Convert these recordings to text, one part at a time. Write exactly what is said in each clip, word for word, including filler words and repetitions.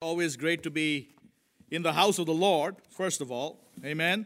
always great to be in the house of the Lord, first of all. Amen.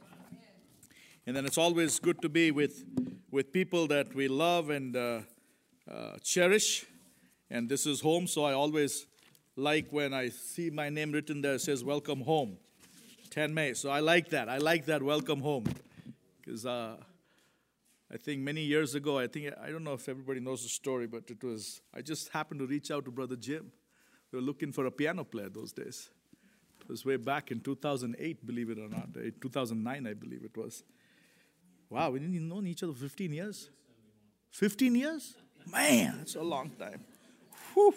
And then it's always good to be with, with people that we love and uh, uh, cherish. And this is home, so I always like when I see my name written there, it says, welcome home, ten May. So I like that. I like that, welcome home. Because uh, I think many years ago, I think, I don't know if everybody knows the story, but it was, I just happened to reach out to Brother Jim. We were looking for a piano player those days. It was way back in two thousand eight, believe it or not. two thousand nine, I believe it was. Wow, we didn't even know each other for fifteen years? fifteen years? Man, that's a long time. Whew.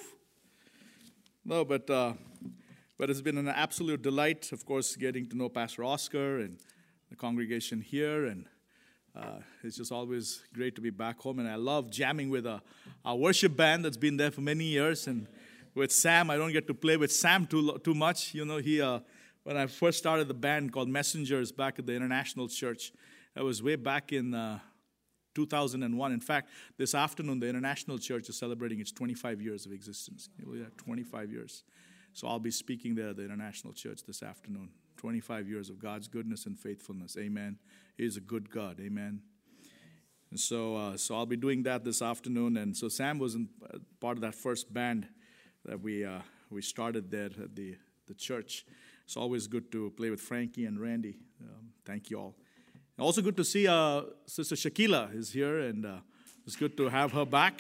No, but uh, but it's been an absolute delight, of course, getting to know Pastor Oscar and the congregation here. And uh, it's just always great to be back home. And I love jamming with a, a worship band that's been there for many years. And with Sam, I don't get to play with Sam too too much. You know, he uh, when I first started the band called Messengers back at the International Church, that was way back in uh, two thousand one. In fact, this afternoon, the International Church is celebrating its twenty-five years of existence. Yeah, twenty-five years. So I'll be speaking there at the International Church this afternoon. twenty-five years of God's goodness and faithfulness. Amen. He is a good God. Amen. And so, uh, so I'll be doing that this afternoon. And so Sam was in, uh, part of that first band that we uh, we started there at the, the church. It's always good to play with Frankie and Randy. Um, thank you all. And also good to see uh, Sister Shakila is here, and uh, it's good to have her back.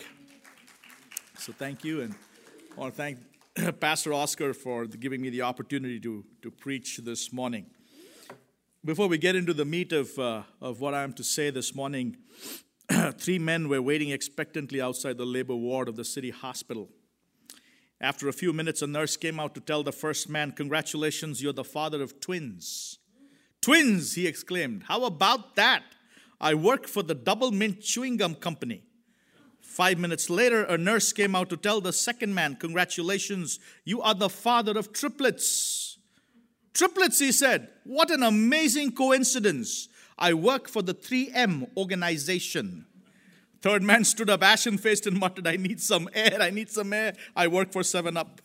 So thank you, and I want to thank Pastor Oscar for giving me the opportunity to, to preach this morning. Before we get into the meat of, uh, of what I am to say this morning, three men were waiting expectantly outside the labor ward of the city hospital. After a few minutes, a nurse came out to tell the first man, "Congratulations, you're the father of twins." "Twins," he exclaimed. "How about that? I work for the Double Mint Chewing Gum Company." Five minutes later, a nurse came out to tell the second man, "Congratulations, you are the father of triplets." "Triplets," he said. "What an amazing coincidence. I work for the three M organization." Third man stood up ashen-faced and muttered, "I need some air, I need some air. I work for seven up."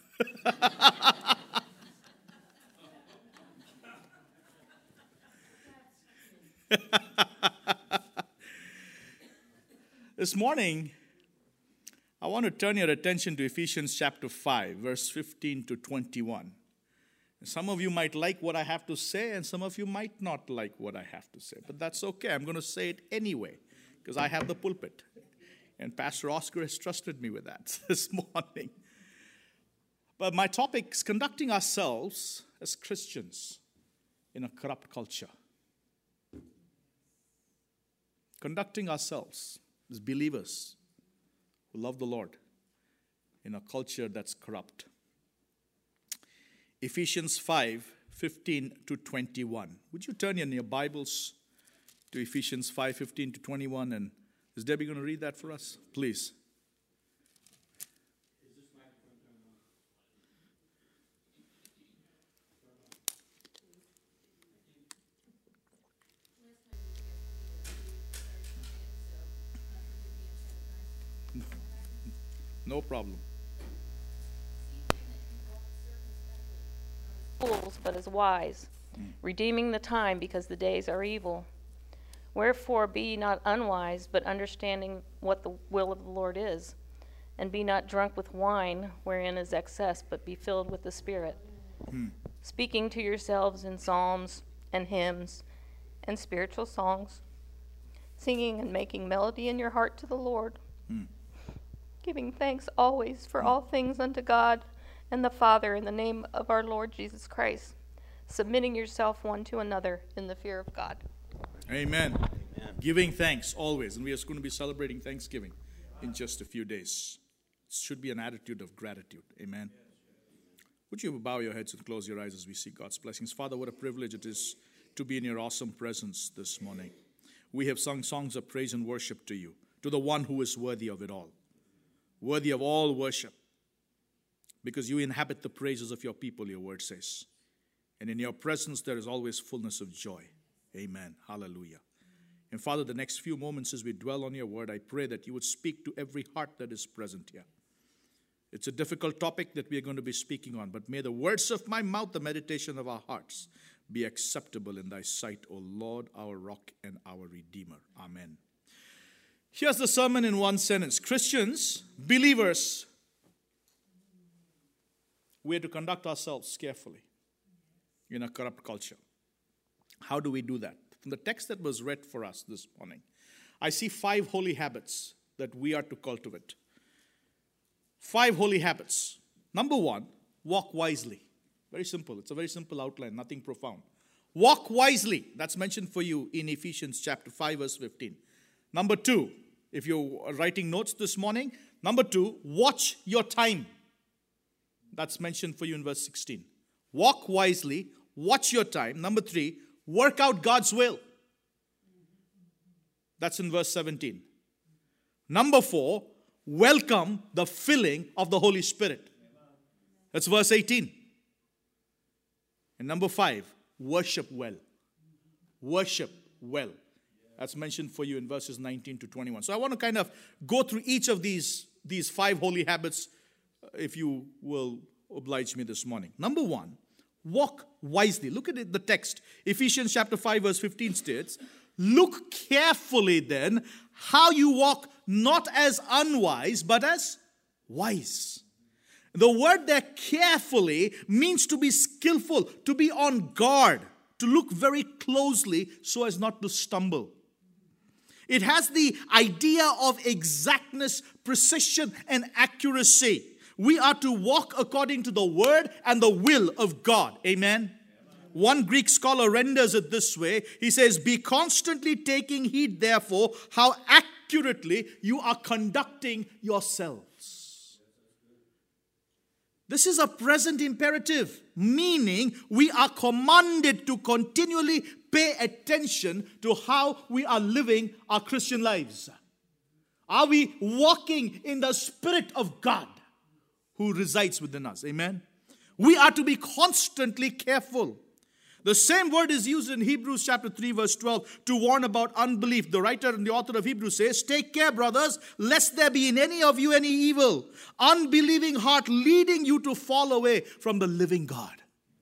This morning, I want to turn your attention to Ephesians chapter five, verse fifteen to twenty-one. Some of you might like what I have to say, and some of you might not like what I have to say. But that's okay. I'm going to say it anyway, because I have the pulpit. And Pastor Oscar has trusted me with that this morning. But my topic is conducting ourselves as Christians in a corrupt culture. Conducting ourselves as believers who love the Lord in a culture that's corrupt. Ephesians five, fifteen to twenty-one. Would you turn in your Bibles to Ephesians five, fifteen to twenty-one? And is Debbie going to read that for us? Please. No problem. Fools, but as wise, mm. redeeming the time, because the days are evil. Wherefore be ye not unwise, but understanding what the will of the Lord is. And be not drunk with wine, wherein is excess, but be filled with the Spirit. Mm. Speaking to yourselves in psalms and hymns and spiritual songs, singing and making melody in your heart to the Lord. Mm. Giving thanks always for all things unto God and the Father in the name of our Lord Jesus Christ, submitting yourself one to another in the fear of God. Amen. Amen. Giving thanks always. And we are going to be celebrating Thanksgiving in just a few days. It should be an attitude of gratitude. Amen. Would you bow your heads and close your eyes as we seek God's blessings? Father, what a privilege it is to be in your awesome presence this morning. We have sung songs of praise and worship to you, to the one who is worthy of it all. Worthy of all worship. Because you inhabit the praises of your people, your word says. And in your presence there is always fullness of joy. Amen. Hallelujah. And Father, the next few moments as we dwell on your word, I pray that you would speak to every heart that is present here. It's a difficult topic that we are going to be speaking on, but may the words of my mouth, the meditation of our hearts, be acceptable in thy sight, O Lord, our rock and our redeemer. Amen. Here's the sermon in one sentence. Christians, believers, we are to conduct ourselves carefully in a corrupt culture. How do we do that? From the text that was read for us this morning, I see five holy habits that we are to cultivate. Five holy habits. Number one, walk wisely. Very simple. It's a very simple outline, nothing profound. Walk wisely. That's mentioned for you in Ephesians chapter five, verse fifteen. Number two, if you're writing notes this morning, number two, watch your time. That's mentioned for you in verse sixteen. Walk wisely, watch your time. Number three, work out God's will. That's in verse seventeen. Number four, welcome the filling of the Holy Spirit. That's verse eighteen. And number five, worship well. Worship well. That's mentioned for you in verses nineteen to twenty-one. So I want to kind of go through each of these, these five holy habits, if you will oblige me this morning. Number one, walk wisely. Look at it, the text. Ephesians chapter five, verse fifteen states, look carefully then how you walk, not as unwise, but as wise. The word there, carefully, means to be skillful, to be on guard, to look very closely so as not to stumble. It has the idea of exactness, precision, and accuracy. We are to walk according to the word and the will of God. Amen? One Greek scholar renders it this way. He says, be constantly taking heed, therefore, how accurately you are conducting yourselves. This is a present imperative, meaning we are commanded to continually pay attention to how we are living our Christian lives. Are we walking in the Spirit of God who resides within us? Amen? We are to be constantly careful. The same word is used in Hebrews chapter three, verse twelve, to warn about unbelief. The writer and the author of Hebrews says, take care, brothers, lest there be in any of you any evil, unbelieving heart leading you to fall away from the living God.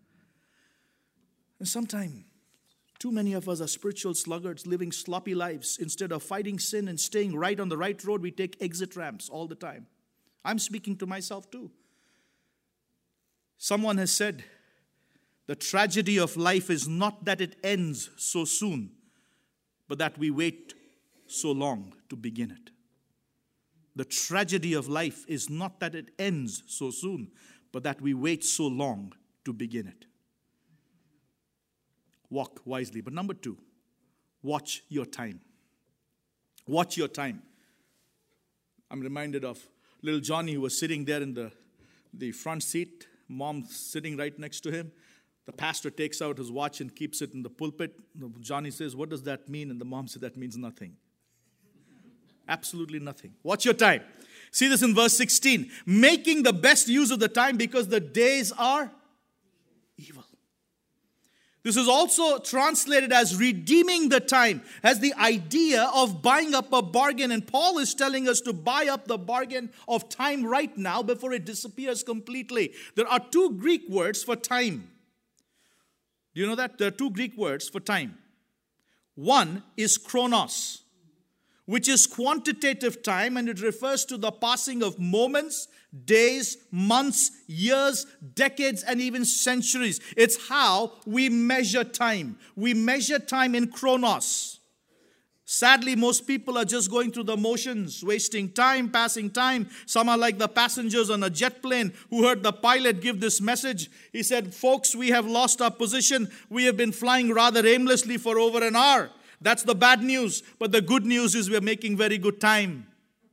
And sometimes, too many of us are spiritual sluggards living sloppy lives. Instead of fighting sin and staying right on the right road, we take exit ramps all the time. I'm speaking to myself too. Someone has said, the tragedy of life is not that it ends so soon, but that we wait so long to begin it. The tragedy of life is not that it ends so soon, but that we wait so long to begin it. Walk wisely. But number two, watch your time. Watch your time. I'm reminded of little Johnny who was sitting there in the, the front seat, mom sitting right next to him. The pastor takes out his watch and keeps it in the pulpit. Johnny says, what does that mean? And the mom said, that means nothing. Absolutely nothing. Watch your time. See this in verse sixteen. Making the best use of the time because the days are evil. This is also translated as redeeming the time, as the idea of buying up a bargain. And Paul is telling us to buy up the bargain of time right now before it disappears completely. There are two Greek words for time. Do you know that? There are two Greek words for time. One is chronos, which is quantitative time, and it refers to the passing of moments, days, months, years, decades, and even centuries. It's how we measure time. We measure time in chronos. Sadly, most people are just going through the motions, wasting time, passing time. Some are like the passengers on a jet plane who heard the pilot give this message. He said, folks, we have lost our position. We have been flying rather aimlessly for over an hour. That's the bad news. But the good news is we're making very good time.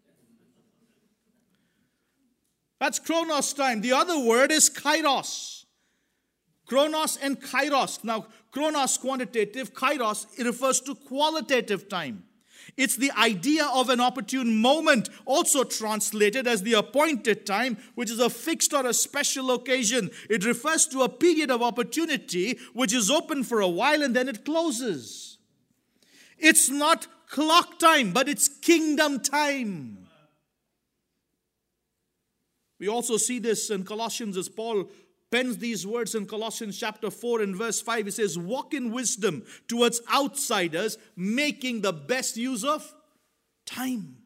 That's chronos time. The other word is kairos. Chronos and kairos. Now, chronos quantitative, kairos, it refers to qualitative time. It's the idea of an opportune moment, also translated as the appointed time, which is a fixed or a special occasion. It refers to a period of opportunity which is open for a while and then it closes. It's not clock time, but it's kingdom time. We also see this in Colossians as Paul pens these words in Colossians chapter four and verse five. He says, walk in wisdom towards outsiders, making the best use of time.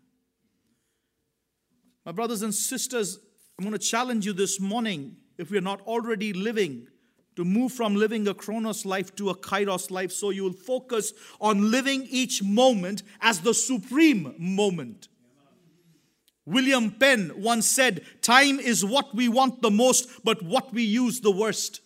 My brothers and sisters, I'm going to challenge you this morning, if we are not already living, to move from living a Chronos life to a Kairos life, so you will focus on living each moment as the supreme moment. William Penn once said, time is what we want the most, but what we use the worst.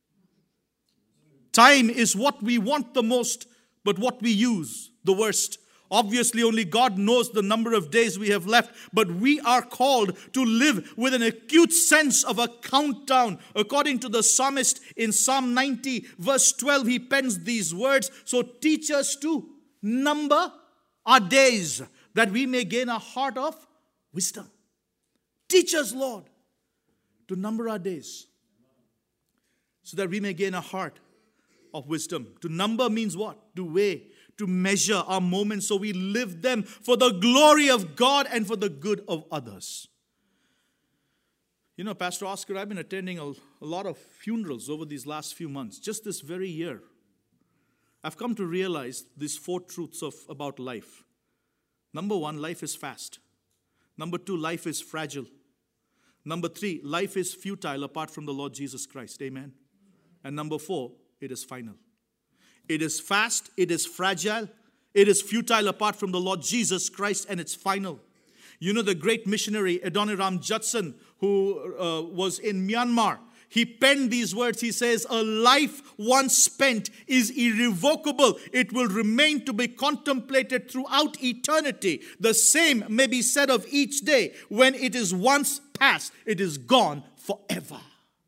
Time is what we want the most, but what we use the worst. Obviously, only God knows the number of days we have left, but we are called to live with an acute sense of a countdown. According to the psalmist in Psalm ninety, verse twelve, he pens these words, so teach us to number our days, that we may gain a heart of wisdom. Teach us, Lord, to number our days, so that we may gain a heart of wisdom. To number means what? To weigh, to measure our moments so we live them for the glory of God and for the good of others. You know, Pastor Oscar, I've been attending a, a lot of funerals over these last few months, just this very year. I've come to realize these four truths of about life. Number one, life is fast. Number two, life is fragile. Number three, life is futile apart from the Lord Jesus Christ. Amen. And number four, it is final. It is fast, it is fragile, it is futile apart from the Lord Jesus Christ, and it's final. You know the great missionary Adoniram Judson, who uh, was in Myanmar, he penned these words. He says, a life once spent is irrevocable. It will remain to be contemplated throughout eternity. The same may be said of each day. When it is once past, it is gone forever.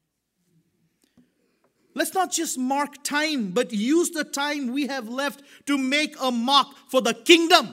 Let's not just mark time, but use the time we have left to make a mark for the kingdom.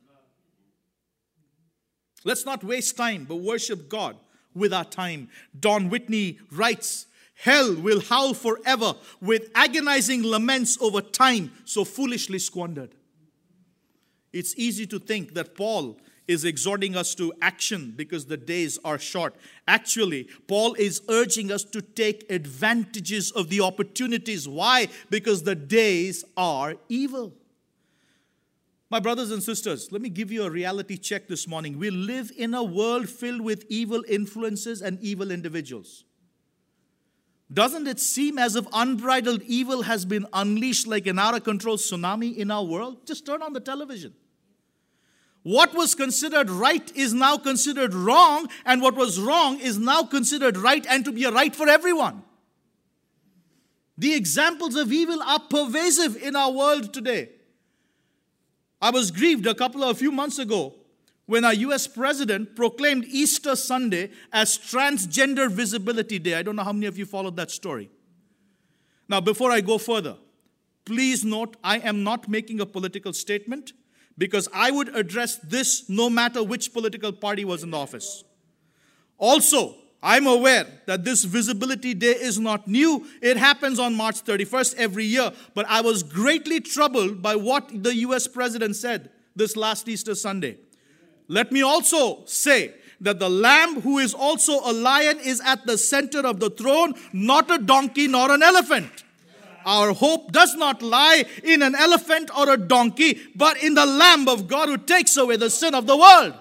Let's not waste time, but worship God with our time. Don Whitney writes, hell will howl forever with agonizing laments over time so foolishly squandered. It's easy to think that Paul is exhorting us to action because the days are short. Actually, Paul is urging us to take advantages of the opportunities. Why? Because the days are evil. My brothers and sisters, let me give you a reality check this morning. We live in a world filled with evil influences and evil individuals. Doesn't it seem as if unbridled evil has been unleashed like an out-of-control tsunami in our world? Just turn on the television. What was considered right is now considered wrong, and what was wrong is now considered right and to be a right for everyone. The examples of evil are pervasive in our world today. I was grieved a couple of a few months ago when our U S president proclaimed Easter Sunday as Transgender Visibility Day. I don't know how many of you followed that story. Now, before I go further, please note I am not making a political statement because I would address this no matter which political party was in the office. Also, I'm aware that this Visibility Day is not new. It happens on March thirty-first every year. But I was greatly troubled by what the U S president said this last Easter Sunday. Let me also say that the Lamb, who is also a lion, is at the center of the throne, not a donkey nor an elephant. Our hope does not lie in an elephant or a donkey, but in the Lamb of God who takes away the sin of the world.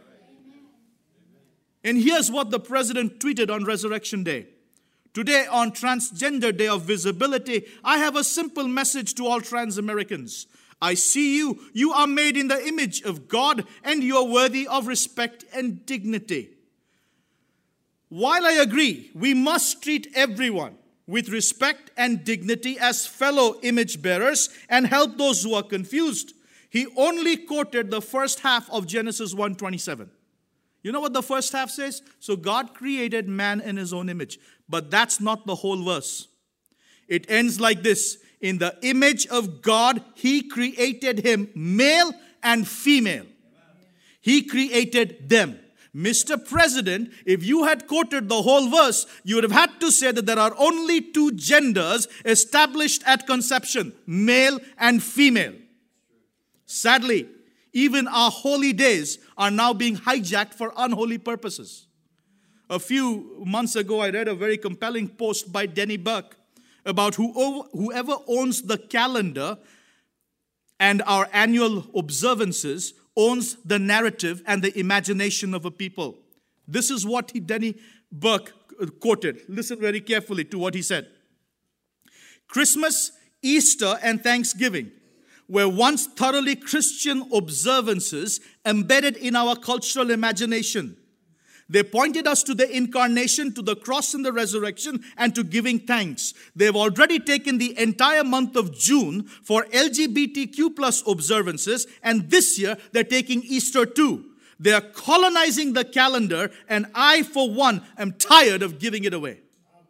And here's what the president tweeted on Resurrection Day. Today, on Transgender Day of Visibility, I have a simple message to all trans Americans. I see you. You are made in the image of God, and you are worthy of respect and dignity. While I agree, we must treat everyone with respect and dignity as fellow image bearers and help those who are confused. He only quoted the first half of Genesis one twenty-seven. You know what the first half says? So God created man in his own image. But that's not the whole verse. It ends like this. In the image of God, he created him male and female. He created them. Mister President, if you had quoted the whole verse, you would have had to say that there are only two genders established at conception, male and female. Sadly, even our holy days are now being hijacked for unholy purposes. A few months ago, I read a very compelling post by Denny Burke about who, whoever owns the calendar and our annual observances owns the narrative and the imagination of a people. This is what he, Denny Burke quoted. Listen very carefully to what he said. Christmas, Easter, and Thanksgiving were once thoroughly Christian observances embedded in our cultural imagination. They pointed us to the incarnation, to the cross and the resurrection, and to giving thanks. They've already taken the entire month of June for L G B T Q plus observances, and this year they're taking Easter too. They are colonizing the calendar, and I, for one, am tired of giving it away.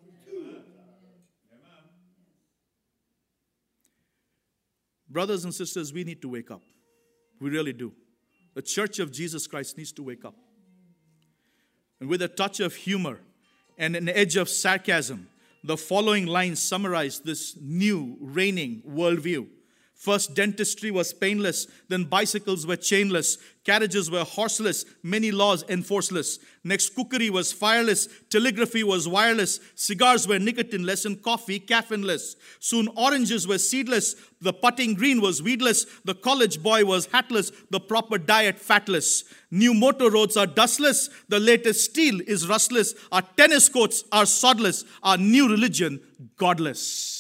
Brothers and sisters, we need to wake up. We really do. The Church of Jesus Christ needs to wake up. And with a touch of humor and an edge of sarcasm, the following lines summarize this new reigning worldview. First, dentistry was painless. Then bicycles were chainless. Carriages were horseless. Many laws enforceless. Next, cookery was fireless. Telegraphy was wireless. Cigars were nicotineless and coffee caffeineless. Soon, oranges were seedless. The putting green was weedless. The college boy was hatless. The proper diet fatless. New motor roads are dustless. The latest steel is rustless. Our tennis courts are sodless. Our new religion, godless.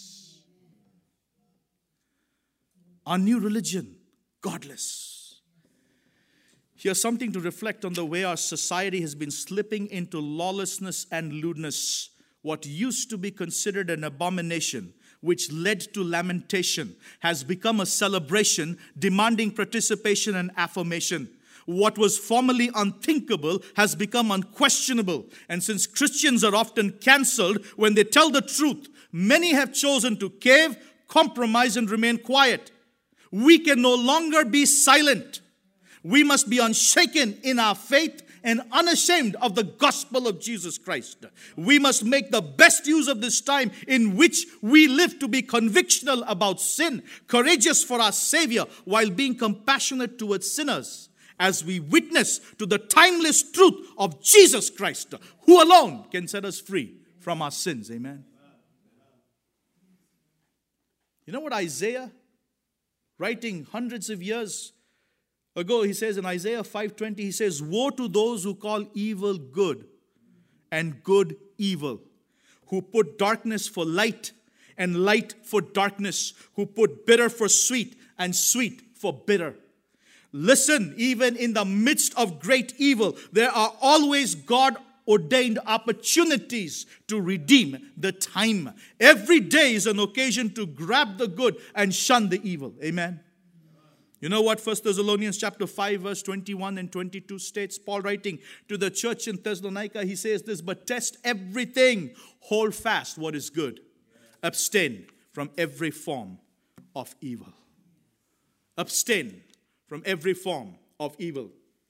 Our new religion, godless. Here's something to reflect on the way our society has been slipping into lawlessness and lewdness. What used to be considered an abomination, which led to lamentation, has become a celebration demanding participation and affirmation. What was formerly unthinkable has become unquestionable. And since Christians are often cancelled when they tell the truth, many have chosen to cave, compromise, and remain quiet. We can no longer be silent. We must be unshaken in our faith and unashamed of the gospel of Jesus Christ. We must make the best use of this time in which we live to be convictional about sin, courageous for our Savior, while being compassionate towards sinners, as we witness to the timeless truth of Jesus Christ, who alone can set us free from our sins. Amen. You know what Isaiah, writing hundreds of years ago, he says in Isaiah five twenty, he says, woe to those who call evil good and good evil, who put darkness for light and light for darkness, who put bitter for sweet and sweet for bitter. Listen, even in the midst of great evil, there are always God ordained opportunities to redeem the time. Every day is an occasion to grab the good and shun the evil. Amen. You know what First Thessalonians chapter five verse twenty-one and twenty-two states? Paul writing to the church in Thessalonica, he says this, but test everything, hold fast what is good, abstain from every form of evil. Abstain from every form of evil.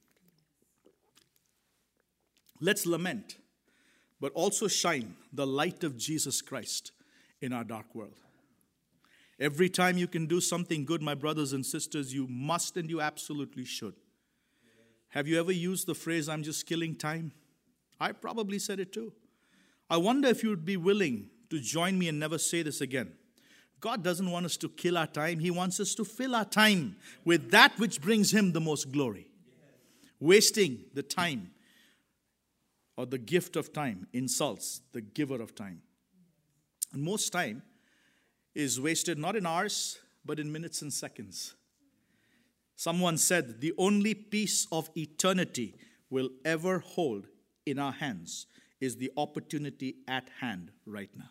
Let's lament, but also shine the light of Jesus Christ in our dark world. Every time you can do something good, my brothers and sisters, you must and you absolutely should. Have you ever used the phrase, I'm just killing time? I probably said it too. I wonder if you would be willing to join me and never say this again. God doesn't want us to kill our time. He wants us to fill our time with that which brings Him the most glory. Wasting the time or the gift of time insults the giver of time. And most time is wasted not in hours, but in minutes and seconds. Someone said, the only piece of eternity we'll ever hold in our hands is the opportunity at hand right now.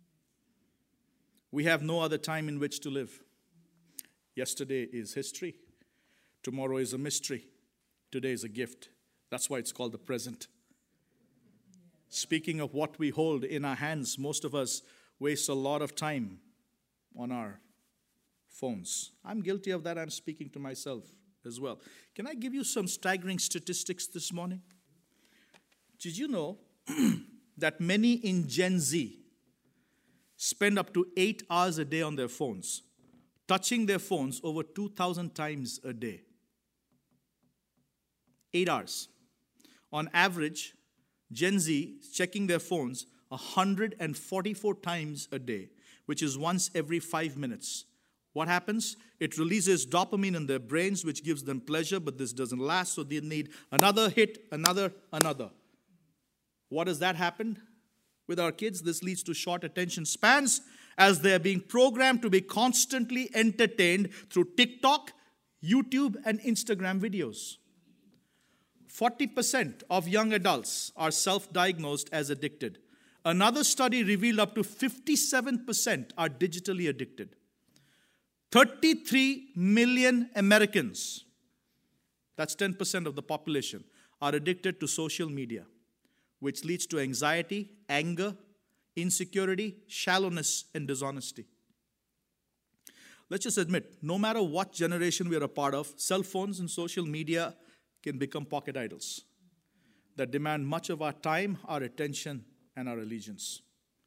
We have no other time in which to live. Yesterday is history. Tomorrow is a mystery. Today is a gift. That's why it's called the present. Speaking of what we hold in our hands, most of us waste a lot of time on our phones. I'm guilty of that. I'm speaking to myself as well. Can I give you some staggering statistics this morning? Did you know that many in Gen Z spend up to eight hours a day on their phones, touching their phones over two thousand times a day? Eight hours. On average, Gen Z checking their phones one hundred forty-four times a day, which is once every five minutes. What happens? It releases dopamine in their brains, which gives them pleasure, but this doesn't last, so they need another hit, another, another. What does that happen with our kids? This leads to short attention spans as they're being programmed to be constantly entertained through TikTok, YouTube, and Instagram videos. forty percent of young adults are self-diagnosed as addicted. Another study revealed up to fifty-seven percent are digitally addicted. thirty-three million Americans, that's ten percent of the population, are addicted to social media, which leads to anxiety, anger, insecurity, shallowness, and dishonesty. Let's just admit, no matter what generation we are a part of, cell phones and social media can become pocket idols that demand much of our time, our attention, and our allegiance.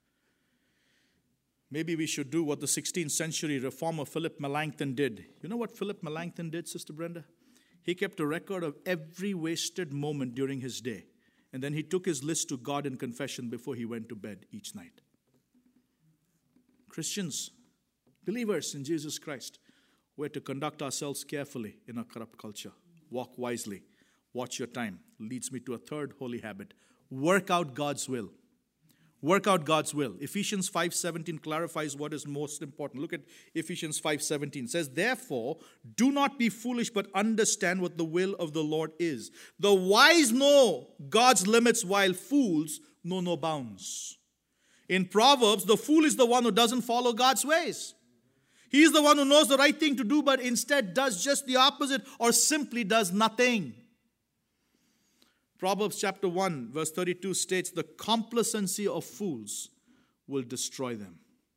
Maybe we should do what the sixteenth century reformer Philip Melanchthon did. You know what Philip Melanchthon did, Sister Brenda? He kept a record of every wasted moment during his day. And then he took his list to God in confession before he went to bed each night. Christians, believers in Jesus Christ, we're to conduct ourselves carefully in a corrupt culture. Walk wisely. Watch your time. Leads me to a third holy habit. Work out God's will. Work out God's will. Ephesians five seventeen clarifies what is most important. Look at Ephesians five seventeen. It says, therefore, do not be foolish, but understand what the will of the Lord is. The wise know God's limits, while fools know no bounds. In Proverbs, the fool is the one who doesn't follow God's ways. He is the one who knows the right thing to do, but instead does just the opposite or simply does nothing. Proverbs chapter one, verse thirty-two states, the complacency of fools will destroy them.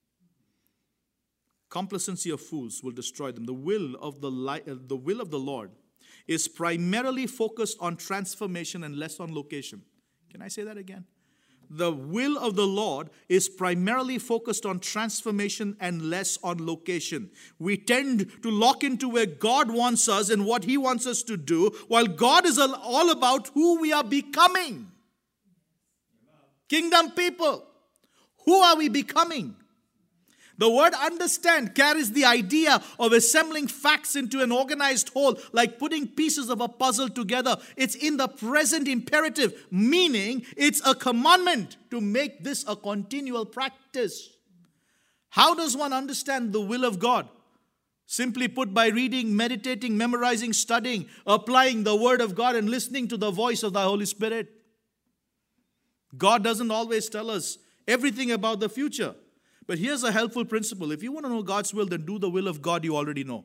Complacency of fools will destroy them. The will of the, li- uh, the will of the Lord is primarily focused on transformation and less on location. Can I say that again? The will of the Lord is primarily focused on transformation and less on location. We tend to lock into where God wants us and what He wants us to do, while God is all about who we are becoming. Kingdom people, who are we becoming? The word understand carries the idea of assembling facts into an organized whole, like putting pieces of a puzzle together. It's in the present imperative, meaning it's a commandment to make this a continual practice. How does one understand the will of God? Simply put, by reading, meditating, memorizing, studying, applying the word of God, and listening to the voice of the Holy Spirit. God doesn't always tell us everything about the future. But here's a helpful principle. If you want to know God's will, then do the will of God you already know.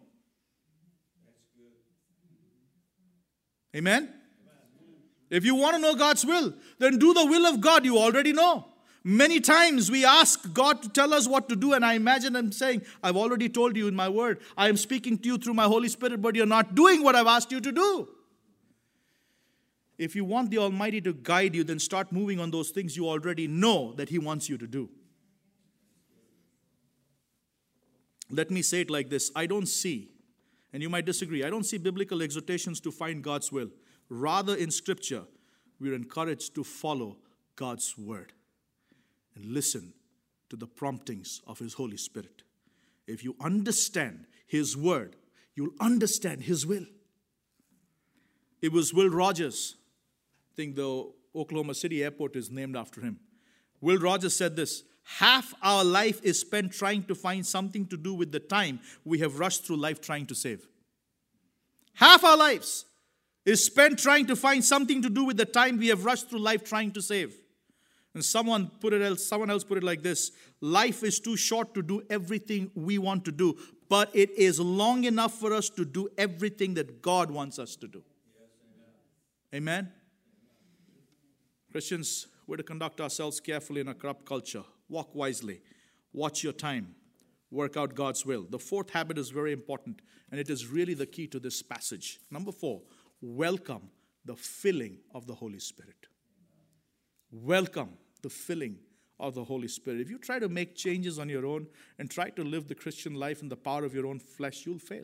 Amen? Amen? If you want to know God's will, then do the will of God you already know. Many times we ask God to tell us what to do, and I imagine Him saying, I've already told you in my word. I am speaking to you through my Holy Spirit, but you're not doing what I've asked you to do. If you want the Almighty to guide you, then start moving on those things you already know that He wants you to do. Let me say it like this. I don't see, and you might disagree, I don't see biblical exhortations to find God's will. Rather, in Scripture, we're encouraged to follow God's word and listen to the promptings of His Holy Spirit. If you understand His word, you'll understand His will. It was Will Rogers. I think the Oklahoma City airport is named after him. Will Rogers said this, half our life is spent trying to find something to do with the time we have rushed through life trying to save. Half our lives is spent trying to find something to do with the time we have rushed through life trying to save. And someone put it else, someone else put it like this, life is too short to do everything we want to do, but it is long enough for us to do everything that God wants us to do. Yes, amen. Amen? Christians, we're to conduct ourselves carefully in a corrupt culture. Walk wisely. Watch your time. Work out God's will. The fourth habit is very important, and it is really the key to this passage. Number four, welcome the filling of the Holy Spirit. Welcome the filling of the Holy Spirit. If you try to make changes on your own and try to live the Christian life in the power of your own flesh, you'll fail.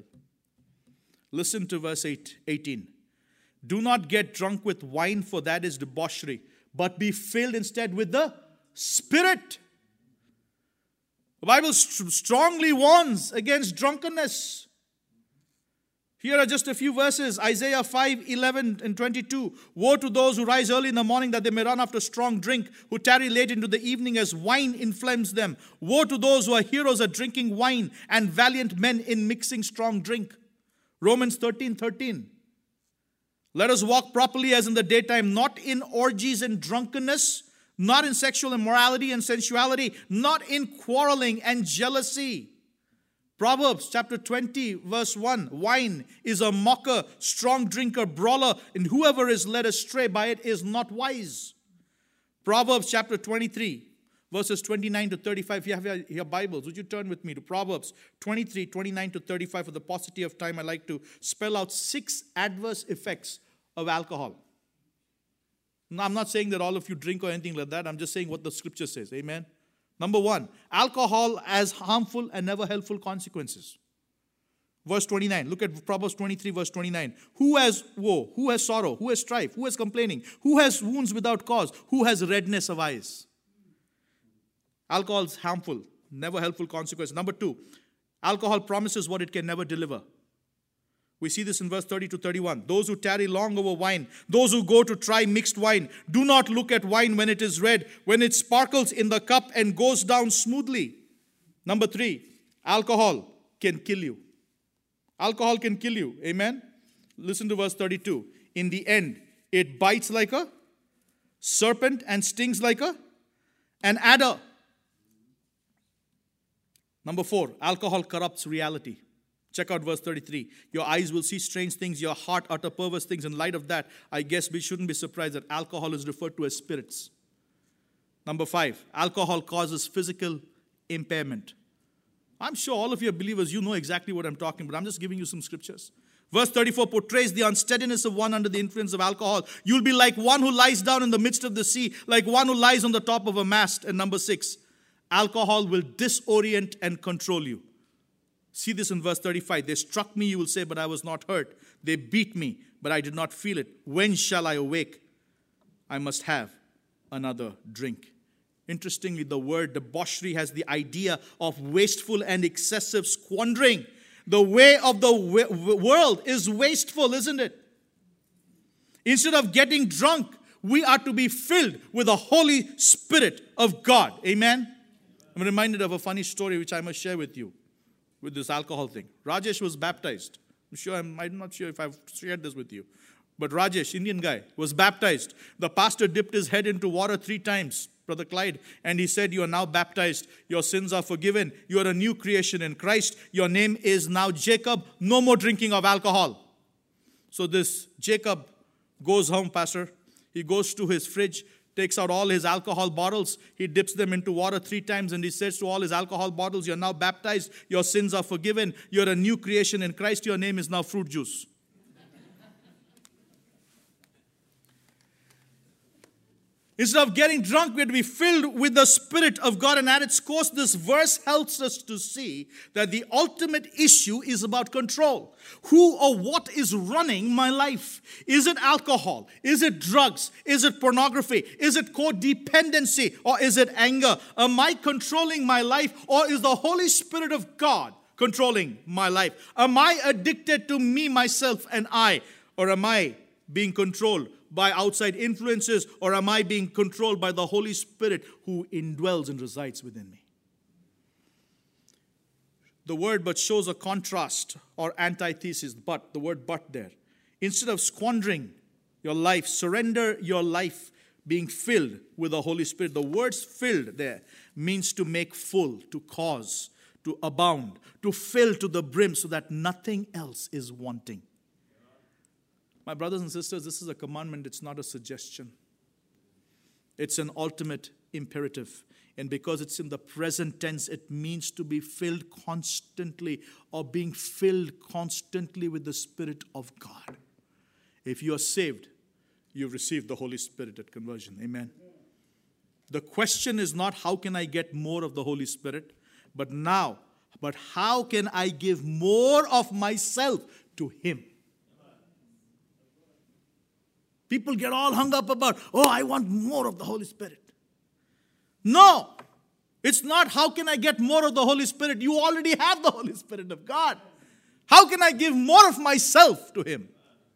Listen to verse eight, eighteen. Do not get drunk with wine, for that is debauchery, but be filled instead with the Spirit. The Bible st- strongly warns against drunkenness. Here are just a few verses. Isaiah five, eleven and twenty-two. Woe to those who rise early in the morning that they may run after strong drink, who tarry late into the evening as wine inflames them. Woe to those who are heroes at drinking wine and valiant men in mixing strong drink. Romans thirteen, thirteen. Let us walk properly as in the daytime, not in orgies and drunkenness, not in sexual immorality and sensuality, not in quarreling and jealousy. Proverbs chapter twenty, verse one. Wine is a mocker, strong drinker, brawler, and whoever is led astray by it is not wise. Proverbs chapter twenty-three, verses twenty-nine to thirty-five. If you have your Bibles, would you turn with me to Proverbs twenty-three, twenty-nine to thirty-five? For the paucity of time, I like to spell out six adverse effects of alcohol. Now, I'm not saying that all of you drink or anything like that. I'm just saying what the scripture says. Amen. Number one, alcohol has harmful and never helpful consequences. Verse twenty-nine. Look at Proverbs twenty-three, verse twenty-nine. Who has woe? Who has sorrow? Who has strife? Who has complaining? Who has wounds without cause? Who has redness of eyes? Alcohol is harmful, never helpful consequences. Number two, alcohol promises what it can never deliver. We see this in verse thirty to thirty-one. Those who tarry long over wine, those who go to try mixed wine, do not look at wine when it is red, when it sparkles in the cup and goes down smoothly. Number three, alcohol can kill you. Alcohol can kill you. Amen? Listen to verse thirty-two. In the end, it bites like a serpent and stings like a, an adder. Number four, alcohol corrupts reality. Check out verse thirty-three. Your eyes will see strange things, your heart utter perverse things. In light of that, I guess we shouldn't be surprised that alcohol is referred to as spirits. Number five, alcohol causes physical impairment. I'm sure all of you are believers, you know exactly what I'm talking about. I'm just giving you some scriptures. Verse thirty-four portrays the unsteadiness of one under the influence of alcohol. You'll be like one who lies down in the midst of the sea, like one who lies on the top of a mast. And number six, alcohol will disorient and control you. See this in verse thirty-five. They struck me, you will say, but I was not hurt. They beat me, but I did not feel it. When shall I awake? I must have another drink. Interestingly, the word debauchery has the idea of wasteful and excessive squandering. The way of the world is wasteful, isn't it? Instead of getting drunk, we are to be filled with the Holy Spirit of God. Amen? I'm reminded of a funny story which I must share with you. With this alcohol thing. Rajesh was baptized. I'm sure, I'm, I'm not sure if I've shared this with you. But Rajesh, Indian guy, was baptized. The pastor dipped his head into water three times, Brother Clyde, and he said, you are now baptized. Your sins are forgiven. You are a new creation in Christ. Your name is now Jacob. No more drinking of alcohol. So this Jacob goes home, pastor. He goes to his fridge, takes out all his alcohol bottles. He dips them into water three times and he says to all his alcohol bottles, you're now baptized. Your sins are forgiven. You're a new creation in Christ. Your name is now fruit juice. Instead of getting drunk, we have to be filled with the Spirit of God. And at its course, this verse helps us to see that the ultimate issue is about control. Who or what is running my life? Is it alcohol? Is it drugs? Is it pornography? Is it codependency? Or is it anger? Am I controlling my life? Or is the Holy Spirit of God controlling my life? Am I addicted to me, myself, and I? Or am I being controlled by outside influences, or am I being controlled by the Holy Spirit who indwells and resides within me? The word but shows a contrast or antithesis, but, the word but there. Instead of squandering your life, surrender your life being filled with the Holy Spirit. The words filled there means to make full, to cause, to abound, to fill to the brim so that nothing else is wanting. My brothers and sisters, this is a commandment. It's not a suggestion. It's an ultimate imperative. And because it's in the present tense, it means to be filled constantly or being filled constantly with the Spirit of God. If you are saved, you've received the Holy Spirit at conversion. Amen. The question is not how can I get more of the Holy Spirit, but now, but how can I give more of myself to Him? People get all hung up about, oh, I want more of the Holy Spirit. No. It's not how can I get more of the Holy Spirit. You already have the Holy Spirit of God. How can I give more of myself to Him?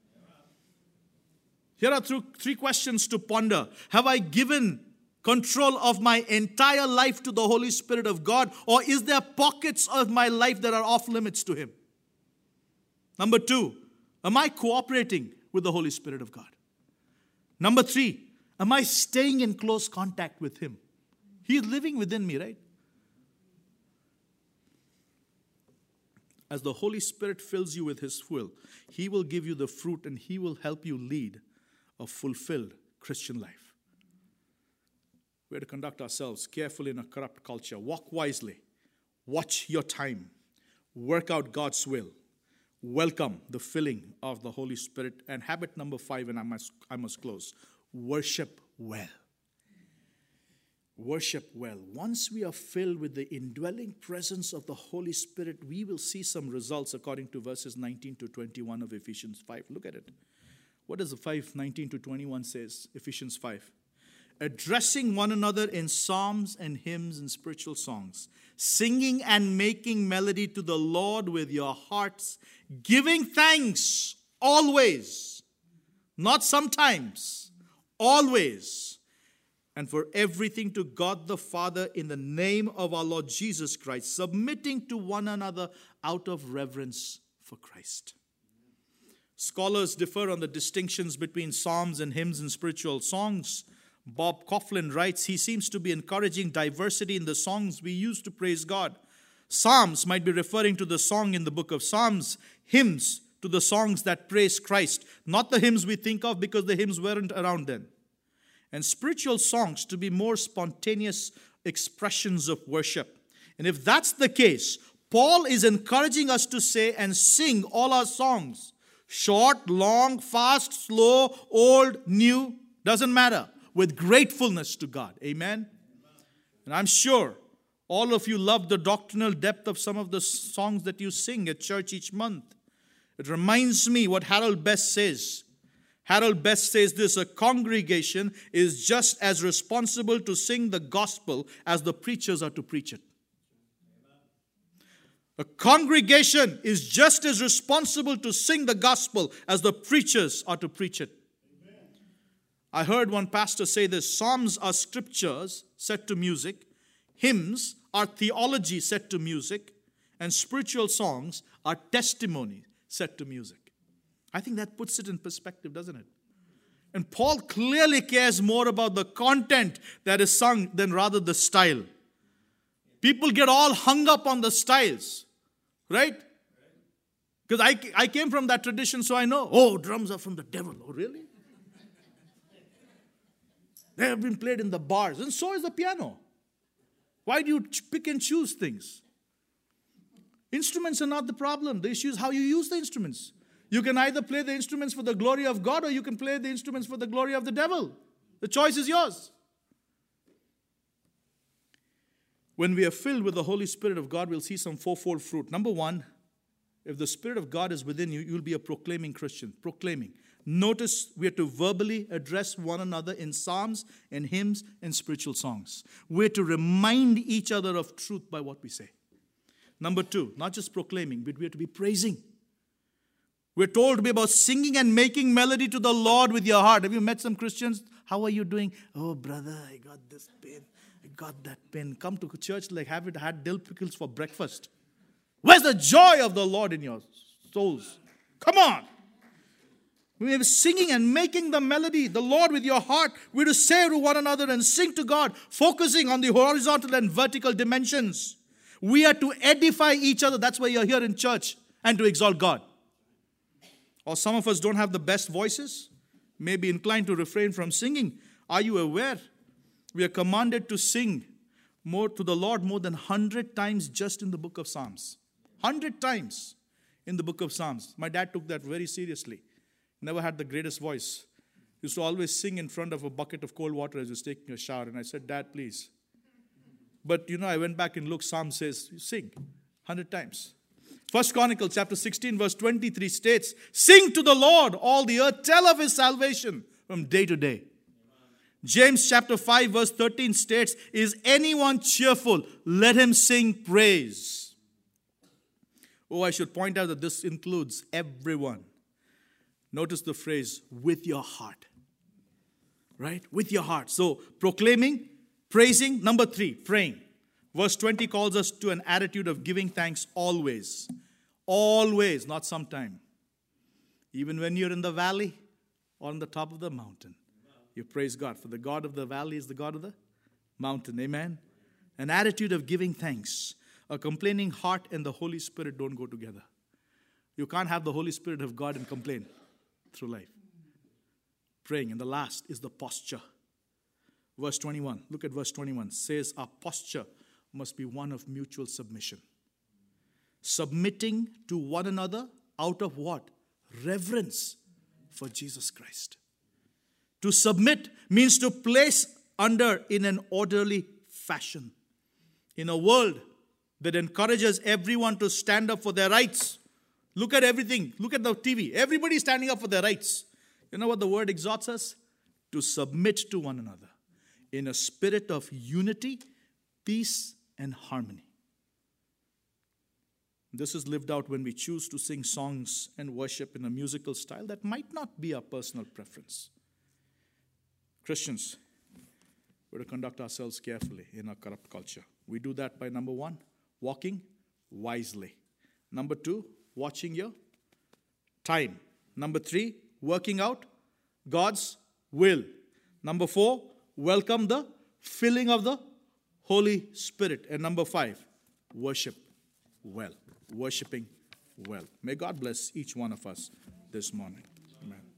Here are three questions to ponder. Have I given control of my entire life to the Holy Spirit of God? Or is there pockets of my life that are off limits to Him? Number two, am I cooperating with the Holy Spirit of God? Number three, am I staying in close contact with Him? He is living within me, right? As the Holy Spirit fills you with His will, He will give you the fruit and He will help you lead a fulfilled Christian life. We have to conduct ourselves carefully in a corrupt culture. Walk wisely. Watch your time. Work out God's will. Welcome the filling of the Holy Spirit. And habit number five, and I must, I must close. Worship well. Worship well. Once we are filled with the indwelling presence of the Holy Spirit, we will see some results according to verses nineteen to twenty-one of Ephesians five. Look at it. What does the five nineteen to twenty-one says? Ephesians five. Addressing one another in psalms and hymns and spiritual songs, singing and making melody to the Lord with your hearts, giving thanks always, not sometimes, always, and for everything to God the Father in the name of our Lord Jesus Christ, submitting to one another out of reverence for Christ. Scholars differ on the distinctions between psalms and hymns and spiritual songs. Bob Coughlin writes, he seems to be encouraging diversity in the songs we use to praise God. Psalms might be referring to the song in the book of Psalms, hymns to the songs that praise Christ, not the hymns we think of because the hymns weren't around then. And spiritual songs to be more spontaneous expressions of worship. And if that's the case, Paul is encouraging us to say and sing all our songs. Short, long, fast, slow, old, new, doesn't matter. With gratefulness to God. Amen? And I'm sure all of you love the doctrinal depth of some of the songs that you sing at church each month. It reminds me what Harold Best says. Harold Best says this: a congregation is just as responsible to sing the gospel as the preachers are to preach it. A congregation is just as responsible to sing the gospel as the preachers are to preach it. I heard one pastor say this: psalms are scriptures set to music, hymns are theology set to music, and spiritual songs are testimony set to music. I think that puts it in perspective, doesn't it? And Paul clearly cares more about the content that is sung than rather the style. People get all hung up on the styles, right? Because I, I came from that tradition, so I know. Oh, drums are from the devil. Oh, really? They have been played in the bars, and so is the piano. Why do you pick and choose things? Instruments are not the problem. The issue is how you use the instruments. You can either play the instruments for the glory of God, or you can play the instruments for the glory of the devil. The choice is yours. When we are filled with the Holy Spirit of God, we'll see some fourfold fruit. Number one, if the Spirit of God is within you, you'll be a proclaiming Christian. Proclaiming. Notice we are to verbally address one another in psalms and hymns and spiritual songs. We're to remind each other of truth by what we say. Number two, not just proclaiming, but we are to be praising. We're told to be about singing and making melody to the Lord with your heart. Have you met some Christians? How are you doing? Oh, brother, I got this pain. I got that pain. Come to church like have it had dill pickles for breakfast. Where's the joy of the Lord in your souls? Come on. We are singing and making the melody, the Lord with your heart. We're to say to one another and sing to God, focusing on the horizontal and vertical dimensions. We are to edify each other. That's why you're here in church, and to exalt God. Or some of us don't have the best voices, may be inclined to refrain from singing. Are you aware? We are commanded to sing more to the Lord more than one hundred times just in the book of Psalms. one hundred times in the book of Psalms. My dad took that very seriously. Never had the greatest voice. Used to always sing in front of a bucket of cold water as he was taking a shower. And I said, Dad, please. But, you know, I went back and looked. Psalm says, sing one hundred times. First Chronicles chapter sixteen verse twenty-three states, sing to the Lord, all the earth, tell of his salvation. from day to day. James chapter five verse thirteen states, is anyone cheerful? Let him sing praise. Oh, I should point out that this includes everyone. Notice the phrase, with your heart. Right? With your heart. So, proclaiming, praising. Number three, praying. Verse twenty calls us to an attitude of giving thanks always. Always, not sometime. Even when you're in the valley or on the top of the mountain, you praise God. For the God of the valley is the God of the mountain. Amen? An attitude of giving thanks. A complaining heart and the Holy Spirit don't go together. You can't have the Holy Spirit of God and complain through life. Praying. And the last is the posture. Verse twenty-one. Look at verse twenty-one. Says our posture must be one of mutual submission. Submitting to one another out of what? Reverence for Jesus Christ. To submit means to place under in an orderly fashion. In a world that encourages everyone to stand up for their rights. Look at everything. Look at the T V. Everybody's standing up for their rights. You know what the word exhorts us? To submit to one another in a spirit of unity, peace, and harmony. This is lived out when we choose to sing songs and worship in a musical style that might not be our personal preference. Christians, we're to conduct ourselves carefully in our corrupt culture. We do that by, number one, walking wisely. Number two, watching your time. Number three, working out God's will. Number four, welcome the filling of the Holy Spirit. And number five, worship well. Worshipping well. May God bless each one of us this morning. Amen.